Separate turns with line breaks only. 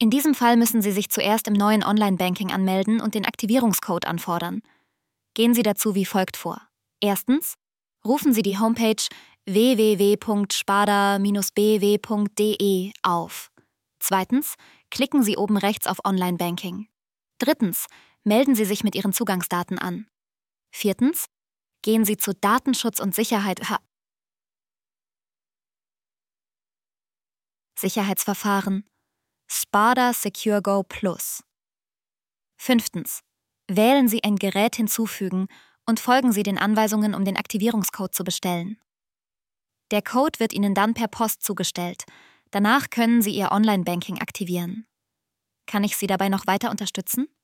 In diesem Fall müssen Sie sich zuerst im neuen Online-Banking anmelden und den Aktivierungscode anfordern. Gehen Sie dazu wie folgt vor. Erstens, rufen Sie die Homepage www.spada-bw.de auf. Zweitens, klicken Sie oben rechts auf Online-Banking. Drittens, melden Sie sich mit Ihren Zugangsdaten an. Viertens, gehen Sie zu Datenschutz und Sicherheitsverfahren Spada Secure Go Plus. Fünftens, wählen Sie ein Gerät hinzufügen und folgen Sie den Anweisungen, um den Aktivierungscode zu bestellen. Der Code wird Ihnen dann per Post zugestellt. Danach können Sie Ihr Online-Banking aktivieren. Kann ich Sie dabei noch weiter unterstützen?